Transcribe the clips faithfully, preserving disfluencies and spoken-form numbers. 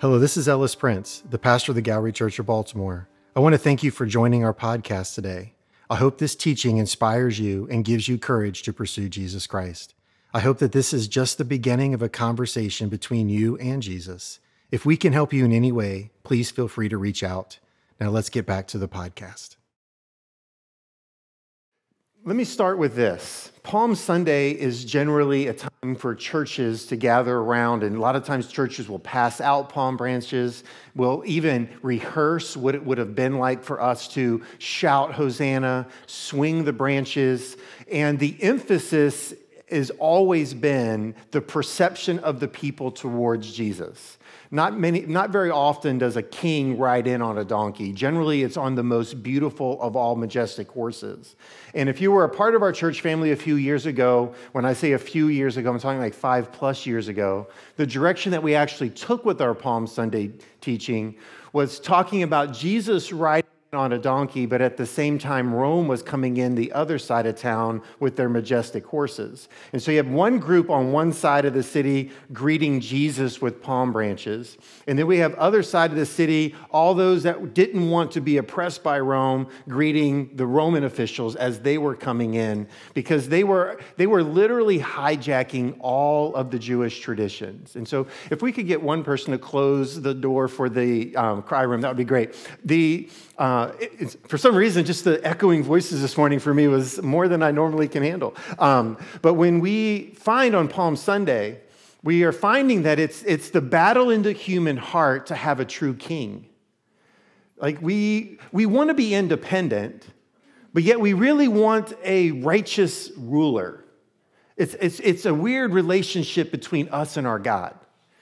Hello, this is Ellis Prince, the pastor of the Gallery Church of Baltimore. I want to thank you for joining our podcast today. I hope this teaching inspires you and gives you courage to pursue Jesus Christ. I hope that this is just the beginning of a conversation between you and Jesus. If we can help you in any way, please feel free to reach out. Now let's get back to the podcast. Let me start with this. Palm Sunday is generally a time for churches to gather around, and a lot of times churches will pass out palm branches. We'll even rehearse what it would have been like for us to shout Hosanna, swing the branches, and the emphasis has always been the perception of the people towards Jesus. Not many, not very often does a king ride in on a donkey. Generally, it's on the most beautiful of all majestic horses. And if you were a part of our church family a few years ago, when I say a few years ago, I'm talking like five plus years ago, the direction that we actually took with our Palm Sunday teaching was talking about Jesus riding on a donkey, but at the same time, Rome was coming in the other side of town with their majestic horses. And so you have one group on one side of the city greeting Jesus with palm branches. And then we have other side of the city, all those that didn't want to be oppressed by Rome, greeting the Roman officials as they were coming in, because they were, they were literally hijacking all of the Jewish traditions. And so if we could get one person to close the door for the um, cry room, that would be great. The Uh, it's, for some reason, just the echoing voices this morning for me was more than I normally can handle. Um, but when we find on Palm Sunday, we are finding that it's it's the battle in the human heart to have a true king. Like we we want to be independent, but yet we really want a righteous ruler. It's it's it's a weird relationship between us and our God.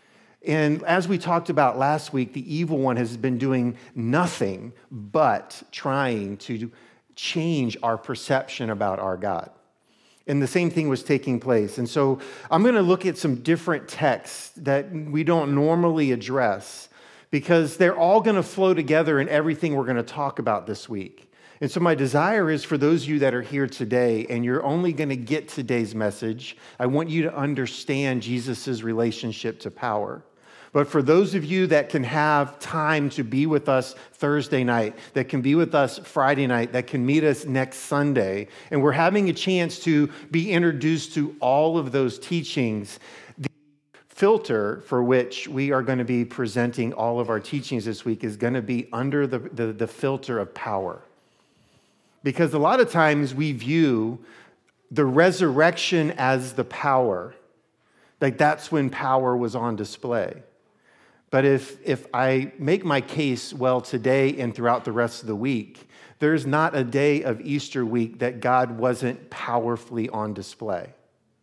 And as we talked about last week, the evil one has been doing nothing but trying to change our perception about our God. And the same thing was taking place. And so I'm going to look at some different texts that we don't normally address because they're all going to flow together in everything we're going to talk about this week. And so my desire is for those of you that are here today and you're only going to get today's message, I want you to understand Jesus' relationship to power. But for those of you that can have time to be with us Thursday night, that can be with us Friday night, that can meet us next Sunday, and we're having a chance to be introduced to all of those teachings, the filter for which we are going to be presenting all of our teachings this week is going to be under the, the, the filter of power. Because a lot of times we view the resurrection as the power, like that's when power was on display. But if, if I make my case well today and throughout the rest of the week, there's not a day of Easter week that God wasn't powerfully on display.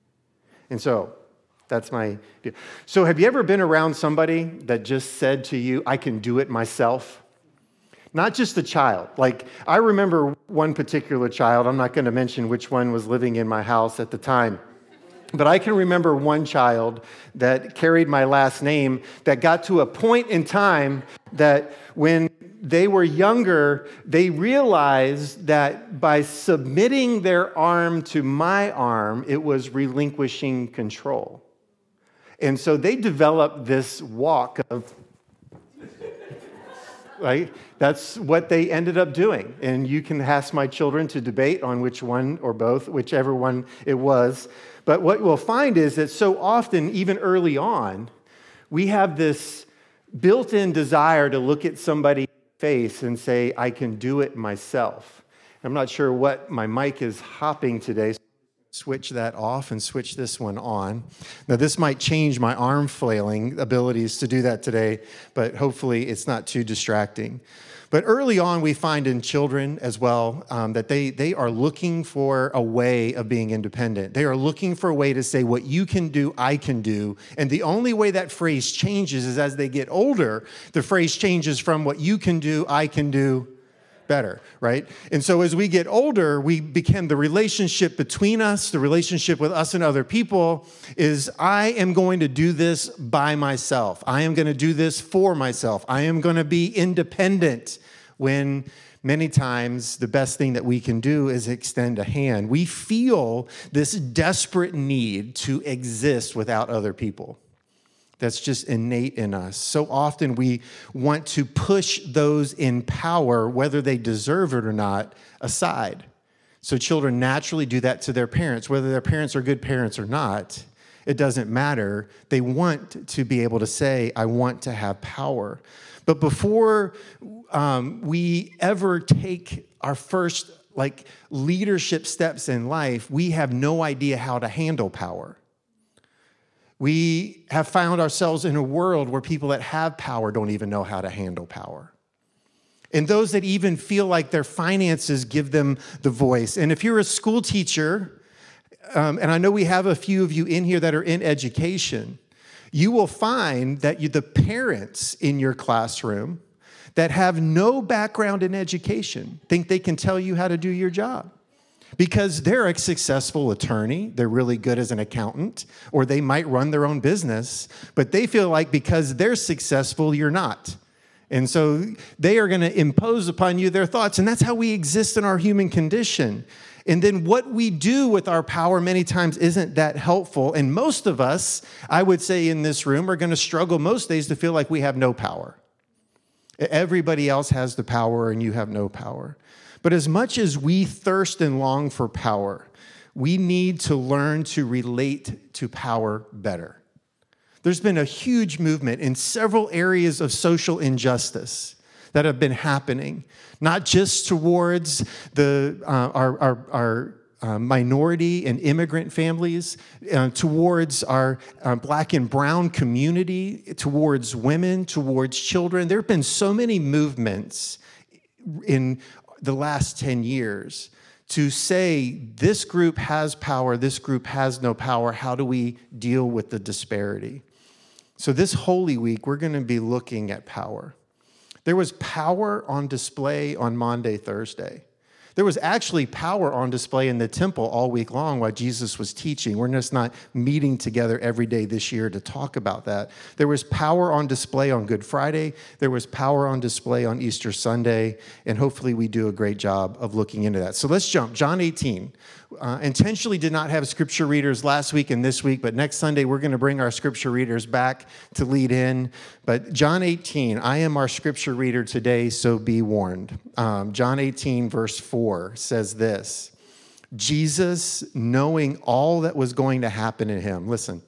And so that's my view. So have you ever been around somebody that just said to you, I can do it myself? Not just a child. Like, I remember one particular child, I'm not going to mention which one was living in my house at the time, but I can remember one child that carried my last name that got to a point in time that when they were younger, they realized that by submitting their arm to my arm, it was relinquishing control. And so they developed this walk of, right? That's what they ended up doing. And you can ask my children to debate on which one or both, whichever one it was. But what we'll find is that so often, even early on, we have this built-in desire to look at somebody's face and say, I can do it myself. I'm not sure what my mic is hopping today. So switch that off and switch this one on. Now, this might change my arm flailing abilities to do that today, but hopefully it's not too distracting. But early on, we find in children as well um, that they, they are looking for a way of being independent. They are looking for a way to say, what you can do, I can do. And the only way that phrase changes is as they get older, the phrase changes from what you can do, I can do better, right? And so as we get older, we become the relationship between us, the relationship with us and other people is I am going to do this by myself. I am going to do this for myself. I am going to be independent when many times the best thing that we can do is extend a hand. We feel this desperate need to exist without other people. That's just innate in us. So often we want to push those in power, whether they deserve it or not, aside. So children naturally do that to their parents, whether their parents are good parents or not. It doesn't matter. They want to be able to say, I want to have power. But before um, we ever take our first like leadership steps in life, we have no idea how to handle power. We have found ourselves in a world where people that have power don't even know how to handle power. And those that even feel like their finances give them the voice. And if you're a school teacher, um, and I know we have a few of you in here that are in education, you will find that you, the parents in your classroom that have no background in education think they can tell you how to do your job. Because they're a successful attorney, they're really good as an accountant, or they might run their own business, but they feel like because they're successful, you're not. And so they are going to impose upon you their thoughts, and that's how we exist in our human condition. And then what we do with our power many times isn't that helpful, and most of us, I would say in this room, are going to struggle most days to feel like we have no power. Everybody else has the power, and you have no power. But as much as we thirst and long for power, we need to learn to relate to power better. There's been a huge movement in several areas of social injustice that have been happening, not just towards the uh, our, our, our uh, minority and immigrant families, uh, towards our uh, black and brown community, towards women, towards children. There have been so many movements in the last ten years to say this group has power, this group has no power. How do we deal with the disparity? So this Holy Week, we're going to be looking at power. There was power on display on Maundy, Thursday. There was actually power on display in the temple all week long while Jesus was teaching. We're just not meeting together every day this year to talk about that. There was power on display on Good Friday. There was power on display on Easter Sunday. And hopefully we do a great job of looking into that. So let's jump. John eighteen. Uh, intentionally did not have scripture readers last week and this week, but next Sunday we're going to bring our scripture readers back to lead in. But John eighteen, I am our scripture reader today, so be warned. Um, John eighteen, verse four says this: Jesus, knowing all that was going to happen to him. Listen,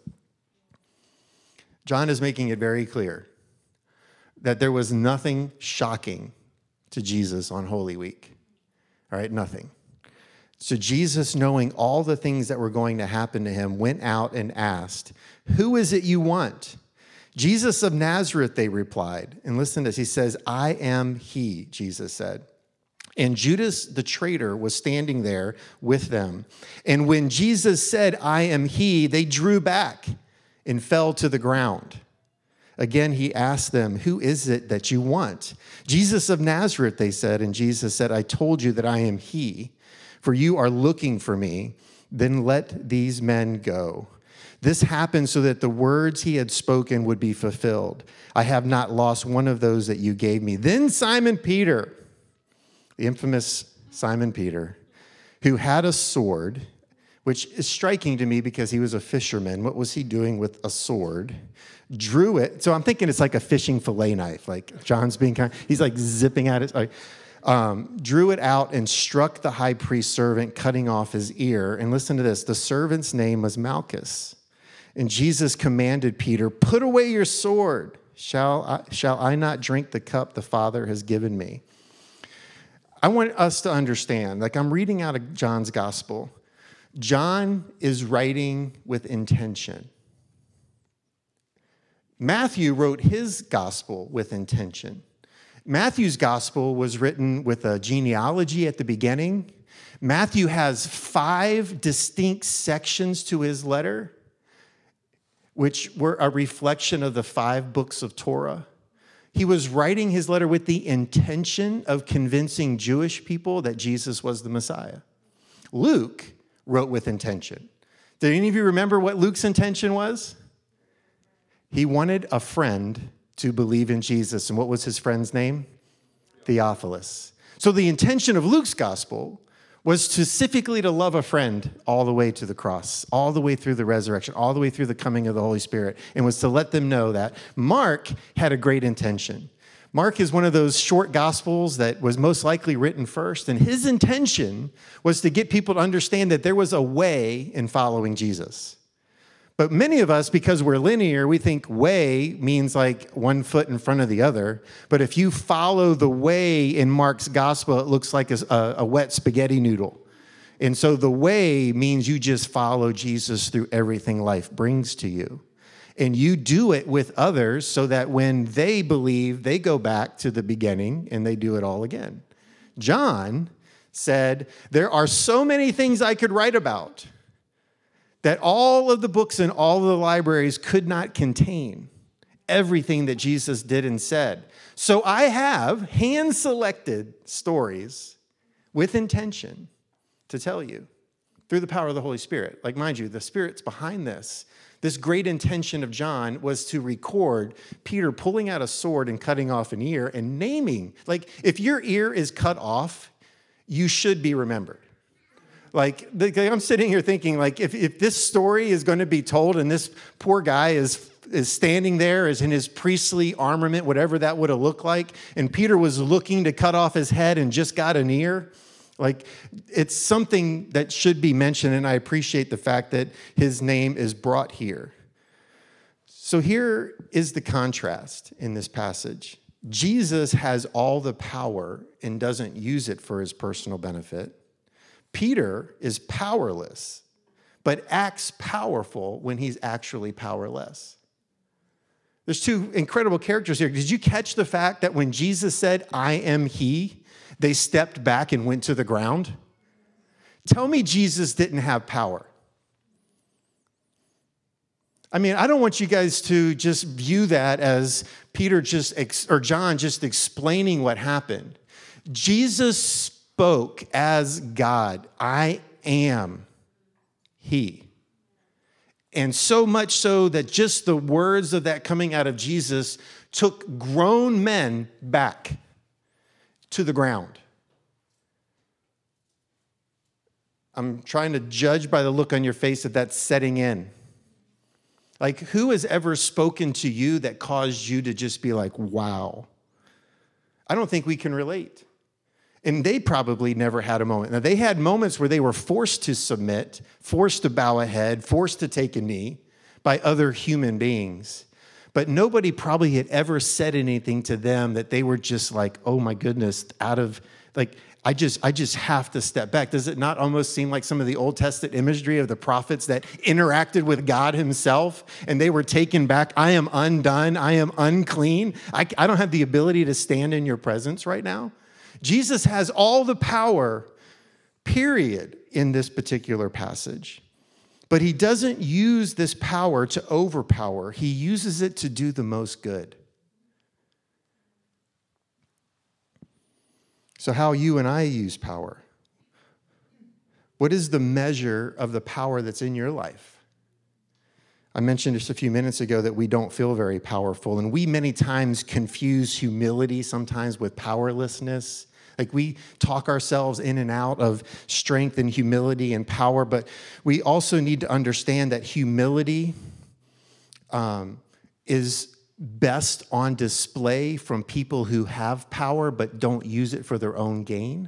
John is making it very clear that there was nothing shocking to Jesus on Holy Week. All right, nothing. So Jesus, knowing all the things that were going to happen to him, went out and asked, "Who is it you want?" "Jesus of Nazareth," they replied. And listen to this. He says, "I am he," Jesus said. And Judas the traitor was standing there with them. And when Jesus said, "I am he," they drew back and fell to the ground. Again, he asked them, "Who is it that you want?" "Jesus of Nazareth," they said. And Jesus said, "I told you that I am he. For you are looking for me, then let these men go." This happened so that the words he had spoken would be fulfilled. "I have not lost one of those that you gave me." Then Simon Peter, the infamous Simon Peter, who had a sword, which is striking to me because he was a fisherman. What was he doing with a sword? Drew it. So I'm thinking it's like a fishing fillet knife. Like John's being kind, he's like zipping at it. Like, Um, drew it out and struck the high priest's servant, cutting off his ear. And listen to this. The servant's name was Malchus. And Jesus commanded Peter, "Put away your sword. Shall I, shall I not drink the cup the Father has given me?" I want us to understand, like I'm reading out of John's gospel. John is writing with intention. Matthew wrote his gospel with intention. Matthew's gospel was written with a genealogy at the beginning. Matthew has five distinct sections to his letter, which were a reflection of the five books of Torah. He was writing his letter with the intention of convincing Jewish people that Jesus was the Messiah. Luke wrote with intention. Did any of you remember what Luke's intention was? He wanted a friend to believe in Jesus. And what was his friend's name? Theophilus. So the intention of Luke's gospel was specifically to love a friend all the way to the cross, all the way through the resurrection, all the way through the coming of the Holy Spirit, and was to let them know that. Mark had a great intention. Mark is one of those short gospels that was most likely written first, and his intention was to get people to understand that there was a way in following Jesus. But many of us, because we're linear, we think way means like one foot in front of the other. But if you follow the way in Mark's gospel, it looks like a, a wet spaghetti noodle. And so the way means you just follow Jesus through everything life brings to you. And you do it with others so that when they believe, they go back to the beginning and they do it all again. John said, there are so many things I could write about that all of the books in all of the libraries could not contain everything that Jesus did and said. So I have hand-selected stories with intention to tell you through the power of the Holy Spirit. Like, mind you, the Spirit's behind this. This great intention of John was to record Peter pulling out a sword and cutting off an ear and naming. Like, if your ear is cut off, you should be remembered. Like, I'm sitting here thinking, like, if, if this story is going to be told and this poor guy is, is standing there is in his priestly armament, whatever that would have looked like, and Peter was looking to cut off his head and just got an ear, like, it's something that should be mentioned, and I appreciate the fact that his name is brought here. So here is the contrast in this passage. Jesus has all the power and doesn't use it for his personal benefit. Peter is powerless, but acts powerful when he's actually powerless. There's two incredible characters here. Did you catch the fact that when Jesus said, I am he, they stepped back and went to the ground? Tell me Jesus didn't have power. I mean, I don't want you guys to just view that as Peter just, ex- or John just explaining what happened. Jesus spoke as God. I am he. And so much so that just the words of that coming out of Jesus took grown men back to the ground. I'm trying to judge by the look on your face that that's setting in. Like, who has ever spoken to you that caused you to just be like, wow? I don't think we can relate. And they probably never had a moment. Now, they had moments where they were forced to submit, forced to bow a head, forced to take a knee by other human beings. But nobody probably had ever said anything to them that they were just like, oh my goodness, out of, like, I just, I just have to step back. Does it not almost seem like some of the Old Testament imagery of the prophets that interacted with God himself and they were taken back? I am undone. I am unclean. I, I don't have the ability to stand in your presence right now. Jesus has all the power, period, in this particular passage. But he doesn't use this power to overpower. He uses it to do the most good. So how you and I use power? What is the measure of the power that's in your life? I mentioned just a few minutes ago that we don't feel very powerful, and we many times confuse humility sometimes with powerlessness. Like, we talk ourselves in and out of strength and humility and power, but we also need to understand that humility um, is best on display from people who have power but don't use it for their own gain.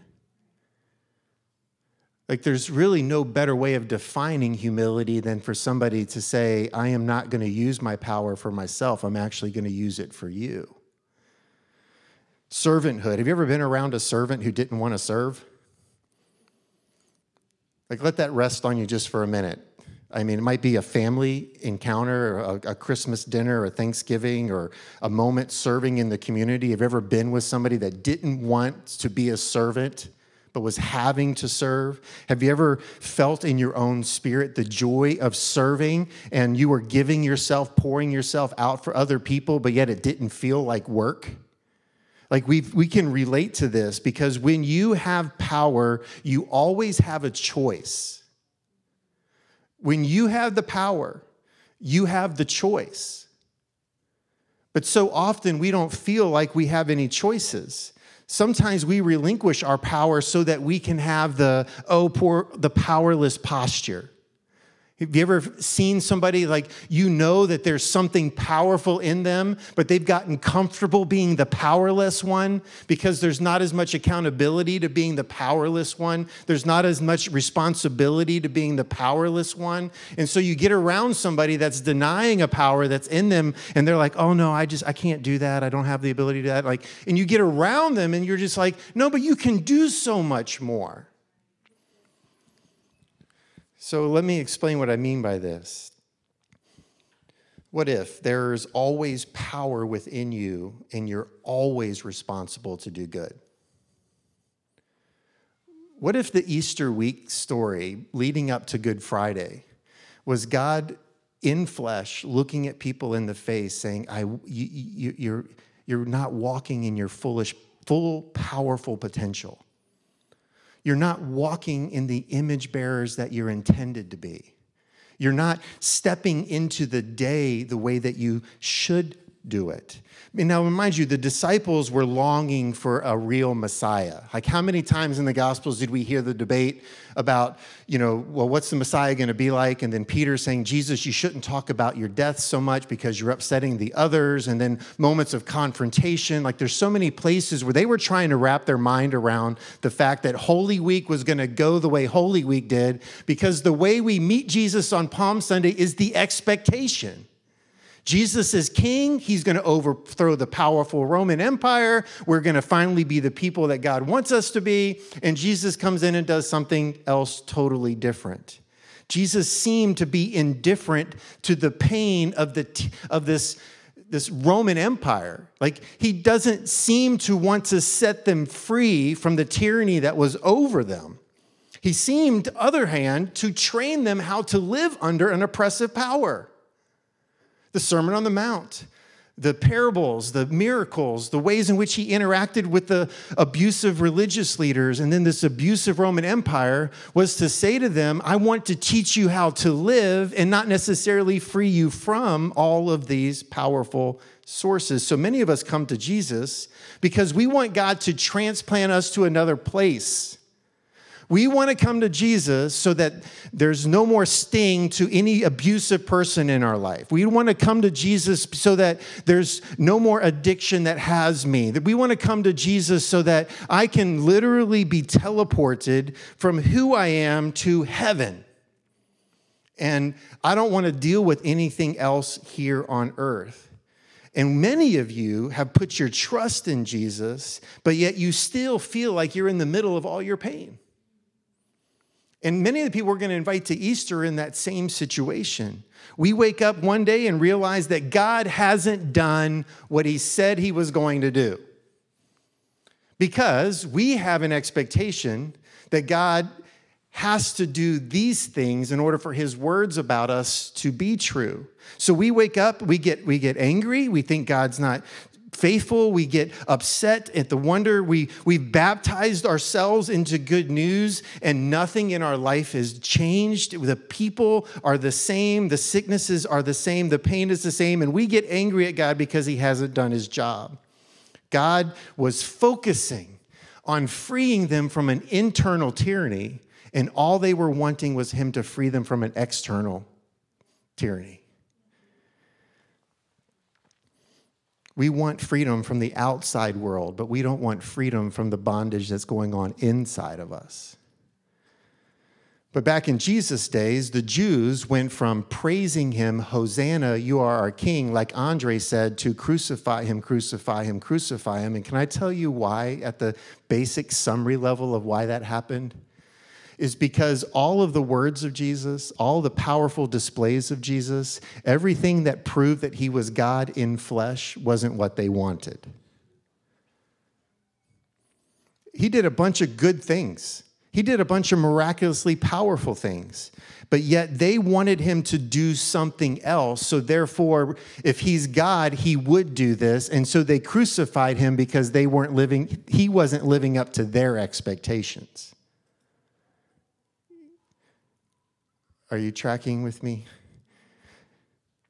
Like, there's really no better way of defining humility than for somebody to say, I am not going to use my power for myself. I'm actually going to use it for you. Servanthood. Have you ever been around a servant who didn't want to serve? Like, let that rest on you just for a minute. I mean, it might be a family encounter, or a, a Christmas dinner, or Thanksgiving, or a moment serving in the community. Have you ever been with somebody that didn't want to be a servant, but was having to serve? Have you ever felt in your own spirit the joy of serving, and you were giving yourself, pouring yourself out for other people, but yet it didn't feel like work? Like, we we can relate to this because when you have power, you always have a choice. When you have the power, you have the choice. But so often we don't feel like we have any choices. Sometimes we relinquish our power so that we can have the, oh, poor, the powerless posture. Have you ever seen somebody like, you know that there's something powerful in them, but they've gotten comfortable being the powerless one because there's not as much accountability to being the powerless one. There's not as much responsibility to being the powerless one. And so you get around somebody that's denying a power that's in them, and they're like, oh no, I just, I can't do that. I don't have the ability to do that. Like, and you get around them and you're just like, no, but you can do so much more. So let me explain what I mean by this. What if there's always power within you and you're always responsible to do good? What if the Easter week story leading up to Good Friday was God in flesh looking at people in the face saying, I, you, you, you're, you're not walking in your foolish, full, powerful potential. You're not walking in the image bearers that you're intended to be. You're not stepping into the day the way that you should do it. And now, remind you, the disciples were longing for a real Messiah. Like, how many times in the Gospels did we hear the debate about, you know, well, what's the Messiah going to be like? And then Peter saying, Jesus, you shouldn't talk about your death so much because you're upsetting the others. And then moments of confrontation. Like, there's so many places where they were trying to wrap their mind around the fact that Holy Week was going to go the way Holy Week did, because the way we meet Jesus on Palm Sunday is the expectation. Jesus is king. He's going to overthrow the powerful Roman Empire. We're going to finally be the people that God wants us to be. And Jesus comes in and does something else totally different. Jesus seemed to be indifferent to the pain of, the, of this, this Roman Empire. Like, he doesn't seem to want to set them free from the tyranny that was over them. He seemed, on the other hand, to train them how to live under an oppressive power. The Sermon on the Mount, the parables, the miracles, the ways in which he interacted with the abusive religious leaders and then this abusive Roman Empire was to say to them, I want to teach you how to live and not necessarily free you from all of these powerful sources. So many of us come to Jesus because we want God to transplant us to another place. We want to come to Jesus so that there's no more sting to any abusive person in our life. We want to come to Jesus so that there's no more addiction that has me. That we want to come to Jesus so that I can literally be teleported from who I am to heaven. And I don't want to deal with anything else here on earth. And many of you have put your trust in Jesus, but yet you still feel like you're in the middle of all your pain. And many of the people we're going to invite to Easter are in that same situation. We wake up one day and realize that God hasn't done what he said he was going to do. Because we have an expectation that God has to do these things in order for his words about us to be true. So we wake up, we get, we get angry, we think God's not faithful, we get upset at the wonder. We, we've baptized ourselves into good news and nothing in our life has changed. The people are the same. The sicknesses are the same. The pain is the same. And we get angry at God because he hasn't done his job. God was focusing on freeing them from an internal tyranny, and all they were wanting was him to free them from an external tyranny. We want freedom from the outside world, but we don't want freedom from the bondage that's going on inside of us. But back in Jesus' days, the Jews went from praising him, Hosanna, you are our king, like Andre said, to crucify him, crucify him, crucify him. And can I tell you why, at the basic summary level of why that happened? Is because all of the words of Jesus, all the powerful displays of Jesus, everything that proved that he was God in flesh wasn't what they wanted. He did a bunch of good things. He did a bunch of miraculously powerful things, but yet they wanted him to do something else. So therefore, if he's God, he would do this. And so they crucified him because they weren't living, he wasn't living up to their expectations. Are you tracking with me?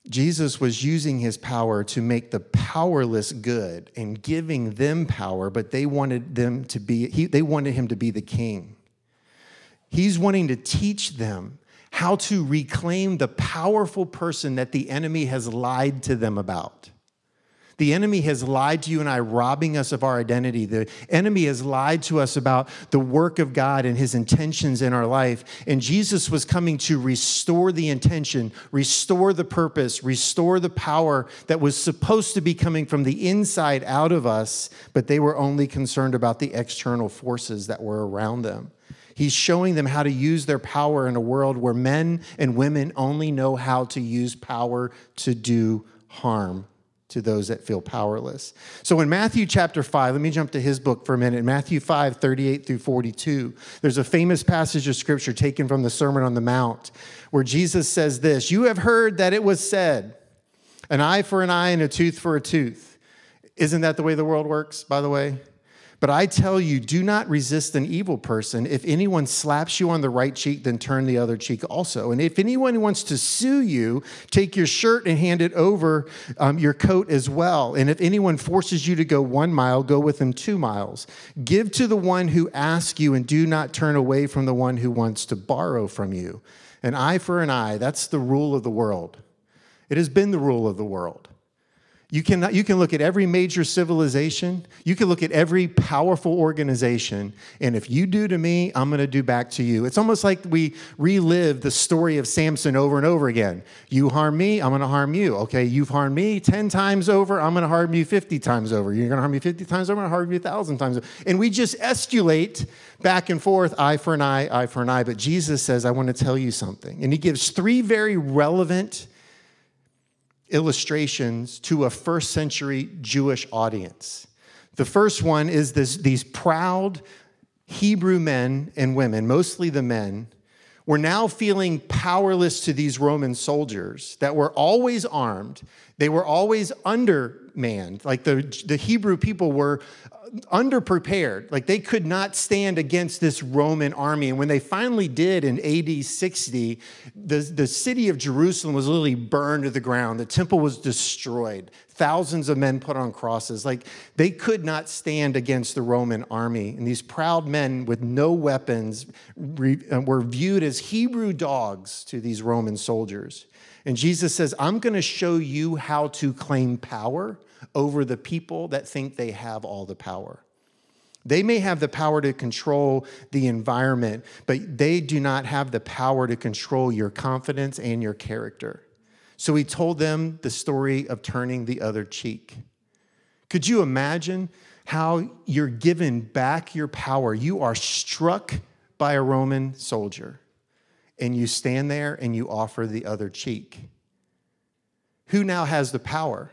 Jesus was using his power to make the powerless good and giving them power, but they wanted them to be, he, they wanted him to be the king. He's wanting to teach them how to reclaim the powerful person that the enemy has lied to them about. The enemy has lied to you and I, robbing us of our identity. The enemy has lied to us about the work of God and his intentions in our life. And Jesus was coming to restore the intention, restore the purpose, restore the power that was supposed to be coming from the inside out of us, but they were only concerned about the external forces that were around them. He's showing them how to use their power in a world where men and women only know how to use power to do harm to those that feel powerless. So in Matthew chapter five, let me jump to his book for a minute. In Matthew five, thirty-eight through forty-two, there's a famous passage of scripture taken from the Sermon on the Mount where Jesus says this, "You have heard that it was said, an eye for an eye and a tooth for a tooth." Isn't that the way the world works, by the way? "But I tell you, do not resist an evil person. If anyone slaps you on the right cheek, then turn the other cheek also. And if anyone wants to sue you, take your shirt and hand it over um, your coat as well. And if anyone forces you to go one mile, go with him two miles. Give to the one who asks you, and do not turn away from the one who wants to borrow from you. An eye for an eye, that's the rule of the world. It has been the rule of the world. You can, you can look at every major civilization. You can look at every powerful organization. And if you do to me, I'm going to do back to you. It's almost like we relive the story of Samson over and over again. You harm me, I'm going to harm you. Okay, you've harmed me ten times over, I'm going to harm you fifty times over. You're going to harm me fifty times over, I'm going to harm you one thousand times over. And we just escalate back and forth, eye for an eye, eye for an eye. But Jesus says, I want to tell you something. And he gives three very relevant illustrations to a first century Jewish audience. The first one is this, these proud Hebrew men and women, mostly the men, were now feeling powerless to these Roman soldiers that were always armed. They were always undermanned. Like the, the Hebrew people were underprepared. Like they could not stand against this Roman army. And when they finally did in A D sixty, the, the city of Jerusalem was literally burned to the ground. The temple was destroyed. Thousands of men put on crosses. Like they could not stand against the Roman army. And these proud men with no weapons were viewed as Hebrew dogs to these Roman soldiers. And Jesus says, I'm going to show you how to claim power over the people that think they have all the power. They may have the power to control the environment, but they do not have the power to control your confidence and your character. So he told them the story of turning the other cheek. Could you imagine how you're given back your power? You are struck by a Roman soldier, and you stand there and you offer the other cheek. Who now has the power?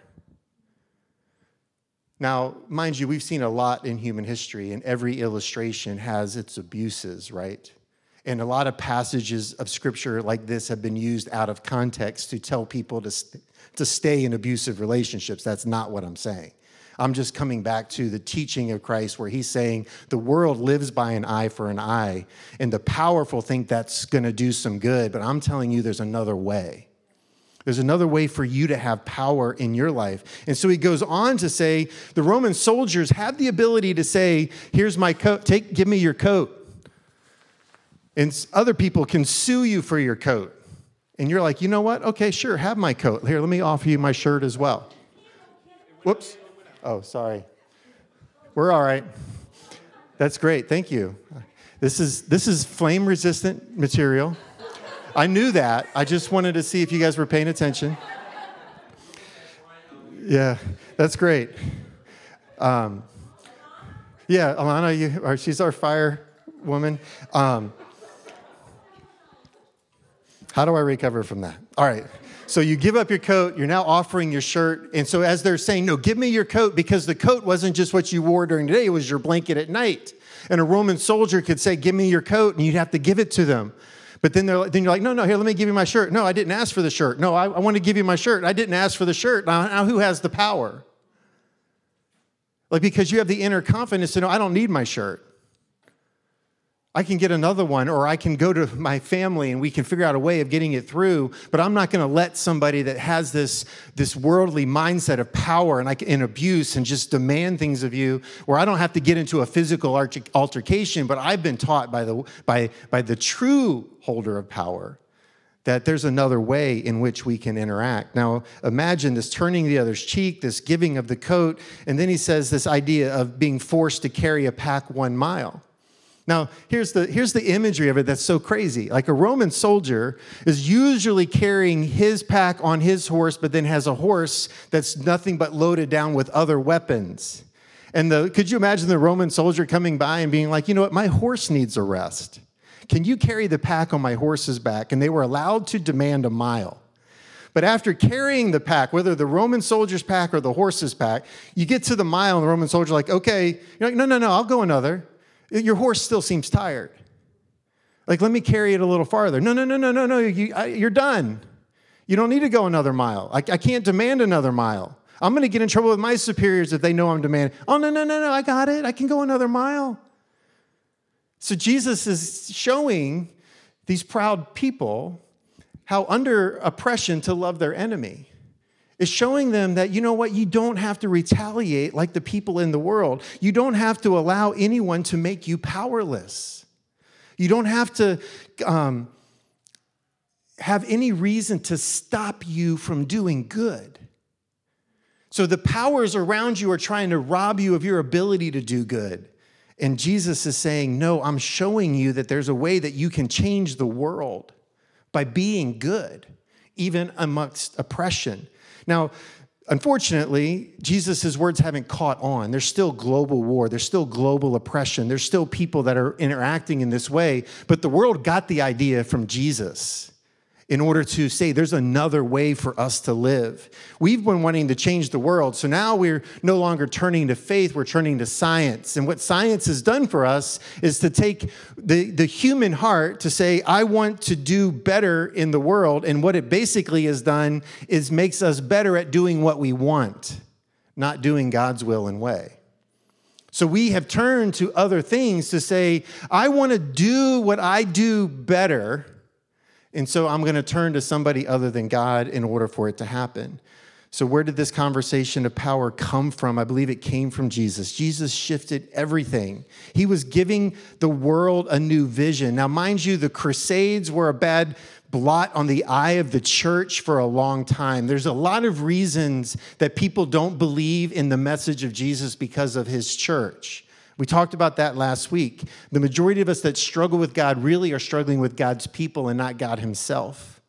Now, mind you, we've seen a lot in human history, and every illustration has its abuses, right? And a lot of passages of scripture like this have been used out of context to tell people to, st- to stay in abusive relationships. That's not what I'm saying. I'm just coming back to the teaching of Christ where he's saying the world lives by an eye for an eye, and the powerful think that's going to do some good, but I'm telling you there's another way. There's another way for you to have power in your life. And so he goes on to say, the Roman soldiers have the ability to say, here's my coat, take, give me your coat. And other people can sue you for your coat. And you're like, you know what? Okay, sure, have my coat. Here, let me offer you my shirt as well. Whoops. Oh, sorry. We're all right. That's great, thank you. This is, this is flame-resistant material. I knew that. I just wanted to see if you guys were paying attention. Yeah, that's great. Um, yeah, Alana, you, or she's our fire woman. Um, how do I recover from that? All right. So you give up your coat. You're now offering your shirt. And so as they're saying, no, give me your coat, because the coat wasn't just what you wore during the day. It was your blanket at night. And a Roman soldier could say, give me your coat, and you'd have to give it to them. But then, they're, then you're like, no, no, here, let me give you my shirt. No, I didn't ask for the shirt. No, I, I want to give you my shirt. I didn't ask for the shirt. Now, now who has the power? Like, because you have the inner confidence to know, I don't need my shirt. I can get another one, or I can go to my family and we can figure out a way of getting it through, but I'm not going to let somebody that has this, this worldly mindset of power and, I, and abuse and just demand things of you, where I don't have to get into a physical altercation, but I've been taught by the, by, by the true holder of power that there's another way in which we can interact. Now, imagine this turning the other's cheek, this giving of the coat, and then he says this idea of being forced to carry a pack one mile. Now, here's the, here's the imagery of it that's so crazy. Like a Roman soldier is usually carrying his pack on his horse, but then has a horse that's nothing but loaded down with other weapons. And the, could you imagine the Roman soldier coming by and being like, you know what, my horse needs a rest. Can you carry the pack on my horse's back? And they were allowed to demand a mile. But after carrying the pack, whether the Roman soldier's pack or the horse's pack, you get to the mile and the Roman soldier's like, okay, you're like, no, no, no, I'll go another. Your horse still seems tired. Like, let me carry it a little farther. No, no, no, no, no, no, you, I, you're done. You don't need to go another mile. I, I can't demand another mile. I'm going to get in trouble with my superiors if they know I'm demanding. Oh, no, no, no, no, I got it. I can go another mile. So Jesus is showing these proud people how under oppression to love their enemy. Is showing them that, you know what, you don't have to retaliate like the people in the world. You don't have to allow anyone to make you powerless. You don't have to um, have any reason to stop you from doing good. So the powers around you are trying to rob you of your ability to do good. And Jesus is saying, no, I'm showing you that there's a way that you can change the world by being good, even amongst oppression. Now, unfortunately, Jesus' words haven't caught on. There's still global war. There's still global oppression. There's still people that are interacting in this way. But the world got the idea from Jesus in order to say there's another way for us to live. We've been wanting to change the world. So now we're no longer turning to faith. We're turning to science. And what science has done for us is to take the, the human heart to say, I want to do better in the world. And what it basically has done is makes us better at doing what we want, not doing God's will and way. So we have turned to other things to say, I want to do what I do better. And so I'm going to turn to somebody other than God in order for it to happen. So where did this conversation of power come from? I believe it came from Jesus. Jesus shifted everything. He was giving the world a new vision. Now, mind you, the Crusades were a bad blot on the eye of the church for a long time. There's a lot of reasons that people don't believe in the message of Jesus because of his church. We talked about that last week. The majority of us that struggle with God really are struggling with God's people and not God himself.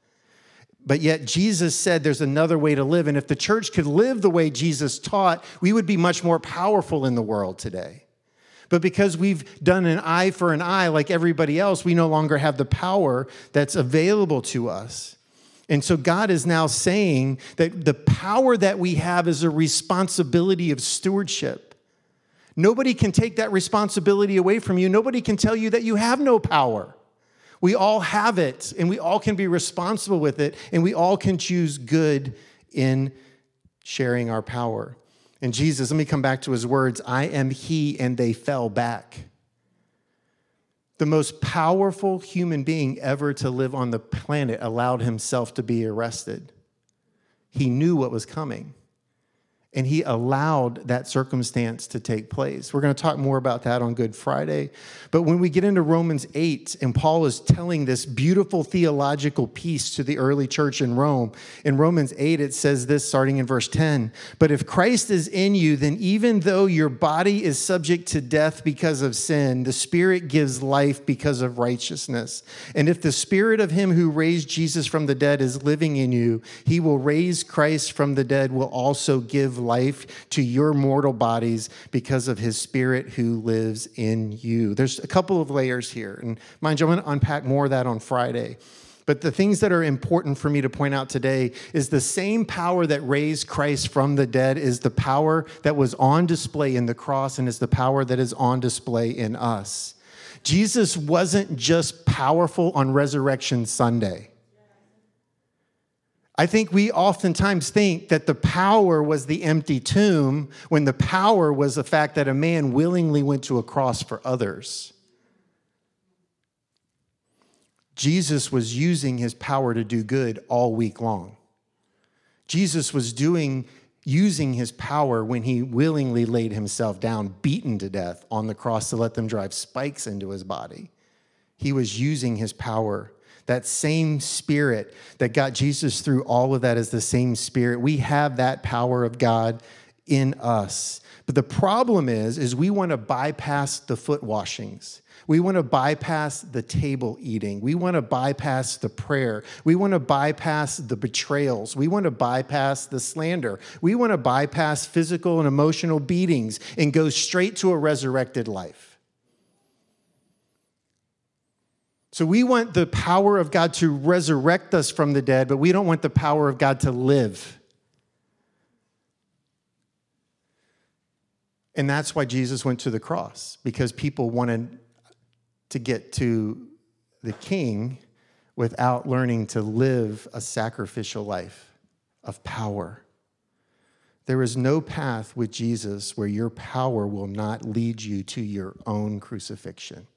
But yet Jesus said there's another way to live. And if the church could live the way Jesus taught, we would be much more powerful in the world today. But because we've done an eye for an eye like everybody else, we no longer have the power that's available to us. And so God is now saying that the power that we have is a responsibility of stewardship. Nobody can take that responsibility away from you. Nobody can tell you that you have no power. We all have it, and we all can be responsible with it, and we all can choose good in sharing our power. And Jesus, let me come back to his words, I am he, and they fell back. The most powerful human being ever to live on the planet allowed himself to be arrested. He knew what was coming. And he allowed that circumstance to take place. We're going to talk more about that on Good Friday. But when we get into Romans eight, and Paul is telling this beautiful theological piece to the early church in Rome, in Romans eight, it says this, starting in verse ten, but if Christ is in you, then even though your body is subject to death because of sin, the Spirit gives life because of righteousness. And if the Spirit of him who raised Jesus from the dead is living in you, he will raise Christ from the dead, will also give life to your mortal bodies because of his Spirit who lives in you. There's a couple of layers here. And mind you, I'm going to unpack more of that on Friday. But the things that are important for me to point out today is the same power that raised Christ from the dead is the power that was on display in the cross and is the power that is on display in us. Jesus wasn't just powerful on Resurrection Sunday. I think we oftentimes think that the power was the empty tomb when the power was the fact that a man willingly went to a cross for others. Jesus was using his power to do good all week long. Jesus was doing, using his power when he willingly laid himself down, beaten to death on the cross to let them drive spikes into his body. He was using his power. That same spirit that got Jesus through all of that is the same spirit. We have that power of God in us. But the problem is, is we want to bypass the foot washings. We want to bypass the table eating. We want to bypass the prayer. We want to bypass the betrayals. We want to bypass the slander. We want to bypass physical and emotional beatings and go straight to a resurrected life. So we want the power of God to resurrect us from the dead, but we don't want the power of God to live. And that's why Jesus went to the cross, because people wanted to get to the King without learning to live a sacrificial life of power. There is no path with Jesus where your power will not lead you to your own crucifixion.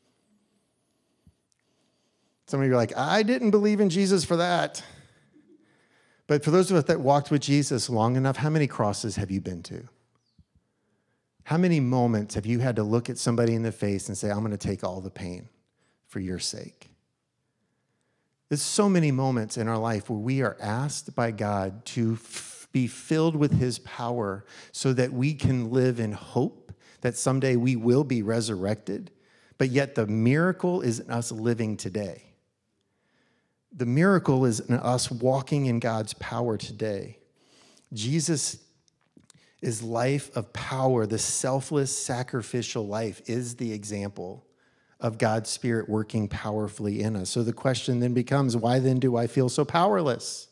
Some of you are like, I didn't believe in Jesus for that. But for those of us that walked with Jesus long enough, how many crosses have you been to? How many moments have you had to look at somebody in the face and say, I'm going to take all the pain for your sake? There's so many moments in our life where we are asked by God to f- be filled with his power so that we can live in hope that someday we will be resurrected, but yet the miracle is in us living today. The miracle is in us walking in God's power today. Jesus' life of power, the selfless, sacrificial life, is the example of God's Spirit working powerfully in us. So the question then becomes, why then do I feel so powerless?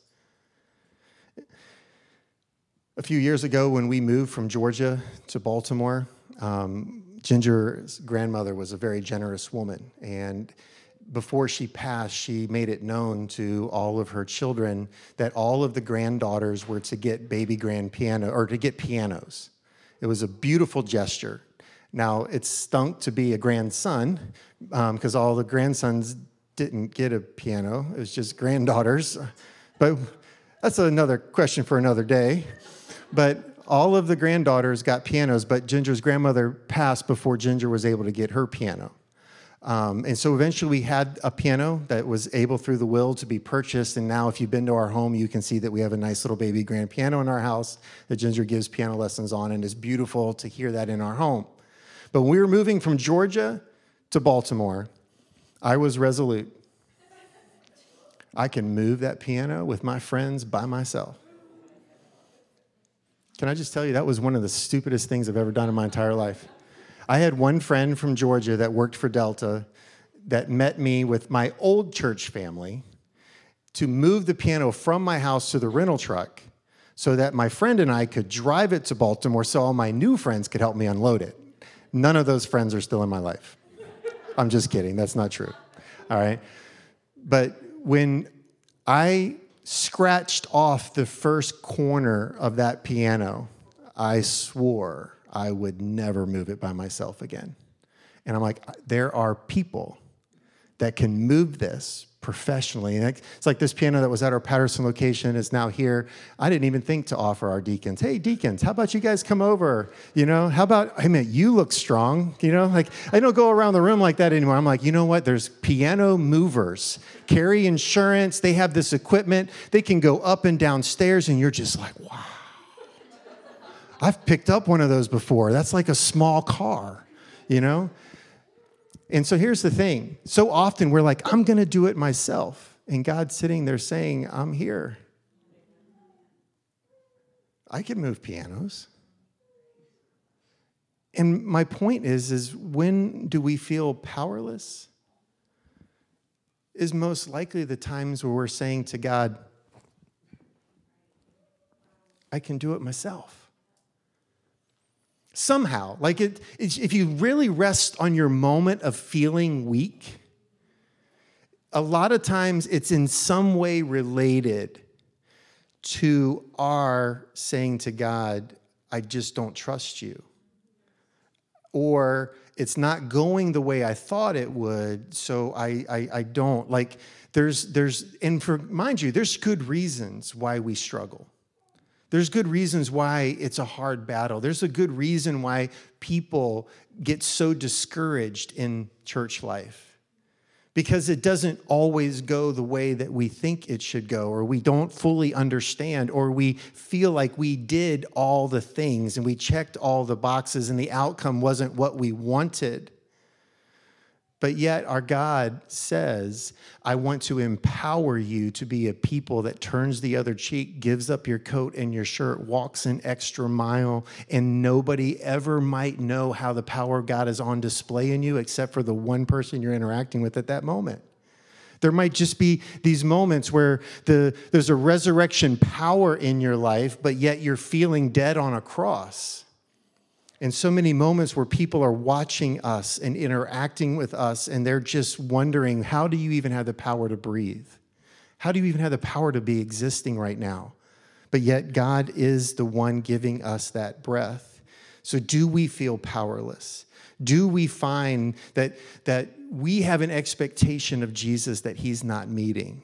A few years ago when we moved from Georgia to Baltimore, um, Ginger's grandmother was a very generous woman, and before she passed, she made it known to all of her children that all of the granddaughters were to get baby grand piano, or to get pianos. It was a beautiful gesture. Now, it stunk to be a grandson, because um, all the grandsons didn't get a piano. It was just granddaughters. But that's another question for another day. But all of the granddaughters got pianos, but Ginger's grandmother passed before Ginger was able to get her piano. Um, and so eventually we had a piano that was able through the will to be purchased. And now if you've been to our home, you can see that we have a nice little baby grand piano in our house that Ginger gives piano lessons on. And it's beautiful to hear that in our home. But when we were moving from Georgia to Baltimore, I was resolute. I can move that piano with my friends by myself. Can I just tell you, that was one of the stupidest things I've ever done in my entire life. I had one friend from Georgia that worked for Delta that met me with my old church family to move the piano from my house to the rental truck so that my friend and I could drive it to Baltimore so all my new friends could help me unload it. None of those friends are still in my life. I'm just kidding. That's not true. All right. But when I scratched off the first corner of that piano, I swore I would never move it by myself again. And I'm like, there are people that can move this professionally. And it's like this piano that was at our Patterson location is now here. I didn't even think to offer our deacons, hey, deacons, how about you guys come over? You know, how about, hey, man, you look strong. You know, like I don't go around the room like that anymore. I'm like, you know what? There's piano movers, carry insurance. They have this equipment. They can go up and down stairs, and you're just like, wow. I've picked up one of those before. That's like a small car, you know? And so here's the thing. So often we're like, I'm going to do it myself. And God's sitting there saying, I'm here. I can move pianos. And my point is, is when do we feel powerless? Is most likely the times where we're saying to God, I can do it myself. Somehow, like it, if you really rest on your moment of feeling weak, a lot of times it's in some way related to our saying to God, I just don't trust you. or it's not going the way I thought it would, so I, I, I don't. Like, there's, there's, and for, mind you, there's good reasons why we struggle. There's good reasons why it's a hard battle. There's a good reason why people get so discouraged in church life. Because it doesn't always go the way that we think it should go, or we don't fully understand, or we feel like we did all the things and we checked all the boxes and the outcome wasn't what we wanted. But yet our God says, I want to empower you to be a people that turns the other cheek, gives up your coat and your shirt, walks an extra mile, and nobody ever might know how the power of God is on display in you except for the one person you're interacting with at that moment. There might just be these moments where the, there's a resurrection power in your life, but yet you're feeling dead on a cross. And so many moments where people are watching us and interacting with us, and they're just wondering, how do you even have the power to breathe? How do you even have the power to be existing right now? But yet God is the one giving us that breath. So do we feel powerless? Do we find that, that we have an expectation of Jesus that he's not meeting?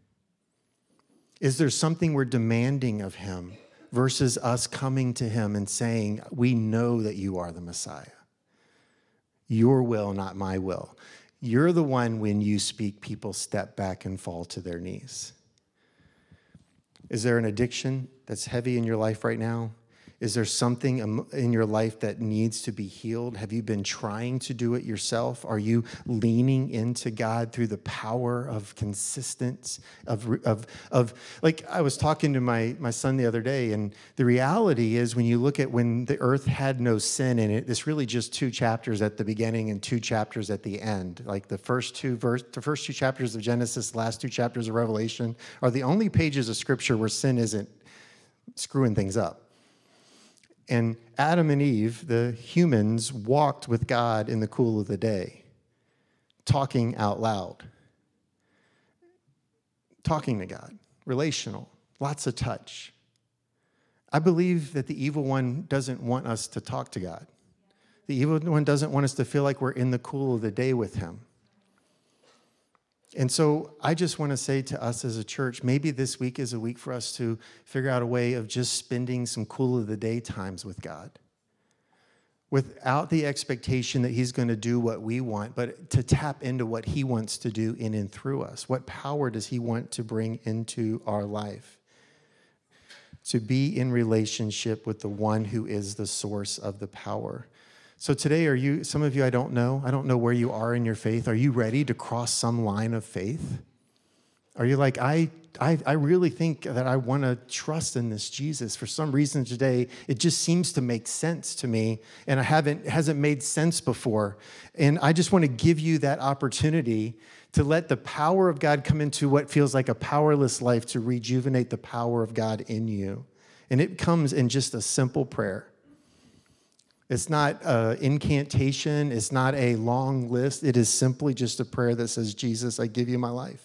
Is there something we're demanding of him versus us coming to him and saying, we know that you are the Messiah. Your will, not my will. You're the one, when you speak, people step back and fall to their knees. Is there an addiction that's heavy in your life right now? Is there something in your life that needs to be healed? Have you been trying to do it yourself? Are you leaning into God through the power of consistency, of, of, of, like I was talking to my, my son the other day, and the reality is when you look at when the earth had no sin in it, it's really just two chapters at the beginning and two chapters at the end. Like the first two verse, the first two chapters of Genesis, the last two chapters of Revelation are the only pages of Scripture where sin isn't screwing things up. And Adam and Eve, the humans, walked with God in the cool of the day, talking out loud, talking to God, relational, lots of touch. I believe that the evil one doesn't want us to talk to God. The evil one doesn't want us to feel like we're in the cool of the day with him. And so I just want to say to us as a church, maybe this week is a week for us to figure out a way of just spending some cool of the day times with God, without the expectation that he's going to do what we want, but to tap into what he wants to do in and through us. What power does he want to bring into our life? To be in relationship with the one who is the source of the power. So today, are you, some of you I don't know, I don't know where you are in your faith. Are you ready to cross some line of faith? Are you like, I I, I really think that I want to trust in this Jesus. For some reason today, it just seems to make sense to me, and I haven't, it hasn't made sense before. And I just want to give you that opportunity to let the power of God come into what feels like a powerless life, to rejuvenate the power of God in you. And it comes in just a simple prayer. It's not an incantation. It's not a long list. It is simply just a prayer that says, Jesus, I give you my life.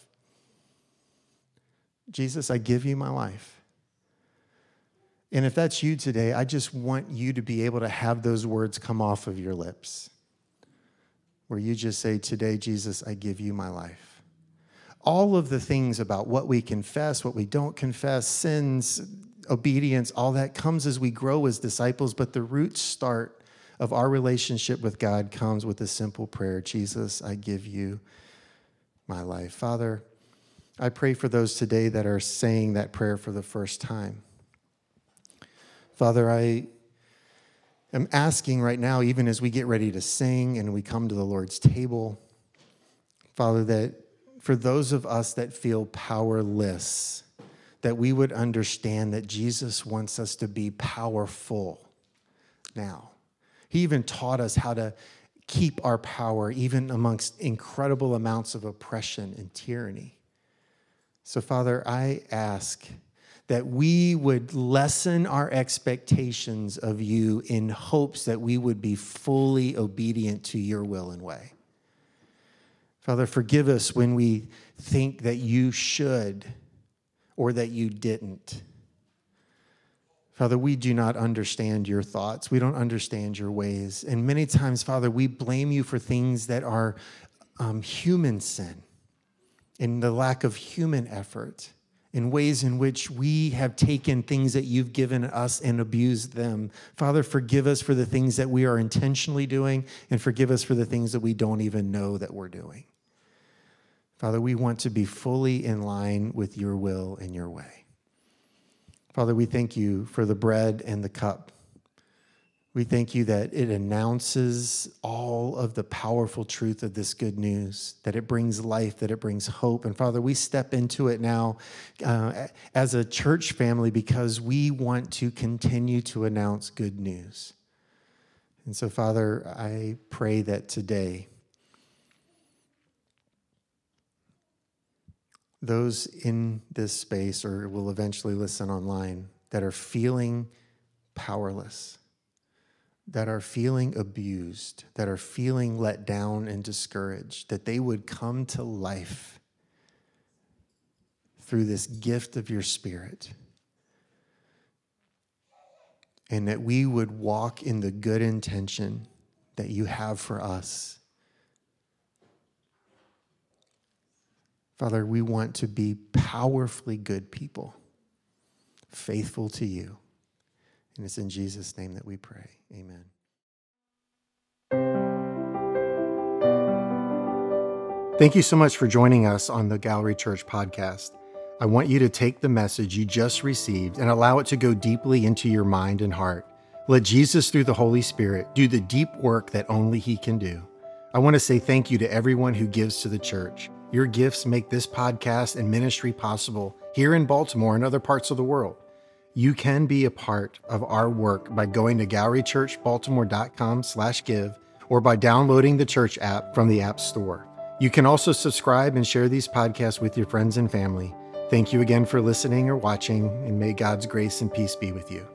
Jesus, I give you my life. And if that's you today, I just want you to be able to have those words come off of your lips, where you just say, today, Jesus, I give you my life. All of the things about what we confess, what we don't confess, sins, obedience, all that comes as we grow as disciples, but the root start of our relationship with God comes with a simple prayer. Jesus, I give you my life. Father, I pray for those today that are saying that prayer for the first time. Father, I am asking right now, even as we get ready to sing and we come to the Lord's table, Father, that for those of us that feel powerless, that we would understand that Jesus wants us to be powerful now. He even taught us how to keep our power, even amongst incredible amounts of oppression and tyranny. So, Father, I ask that we would lessen our expectations of you in hopes that we would be fully obedient to your will and way. Father, forgive us when we think that you should or that you didn't. Father, we do not understand your thoughts. We don't understand your ways. And many times, Father, we blame you for things that are um, human sin and the lack of human effort, in ways in which we have taken things that you've given us and abused them. Father, forgive us for the things that we are intentionally doing, and forgive us for the things that we don't even know that we're doing. Father, we want to be fully in line with your will and your way. Father, we thank you for the bread and the cup. We thank you that it announces all of the powerful truth of this good news, that it brings life, that it brings hope. And Father, we step into it now uh, as a church family because we want to continue to announce good news. And so, Father, I pray that today, those in this space or will eventually listen online that are feeling powerless, that are feeling abused, that are feeling let down and discouraged, that they would come to life through this gift of your Spirit, and that we would walk in the good intention that you have for us. Father, we want to be powerfully good people, faithful to you. And it's in Jesus' name that we pray. Amen. Thank you so much for joining us on the Gallery Church podcast. I want you to take the message you just received and allow it to go deeply into your mind and heart. Let Jesus, through the Holy Spirit, do the deep work that only he can do. I want to say thank you to everyone who gives to the church. Your gifts make this podcast and ministry possible here in Baltimore and other parts of the world. You can be a part of our work by going to gallery church baltimore dot com slash give or by downloading the church app from the App Store. You can also subscribe and share these podcasts with your friends and family. Thank you again for listening or watching, and may God's grace and peace be with you.